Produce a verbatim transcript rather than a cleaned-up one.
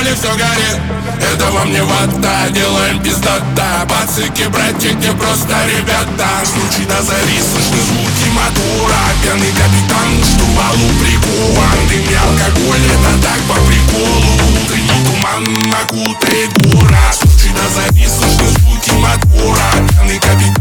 поле все горит, это вам не вата, делаем пиздата. Пацики, братики, просто ребята. Случай до зари, слышны звуки мотора. Пьяный капитан к штурвалу прикован. Дым и алкоголь, это так по приколу. Утренний туман окутает гора. Случай до зари, слышны звуки мотора. Пьяный капитан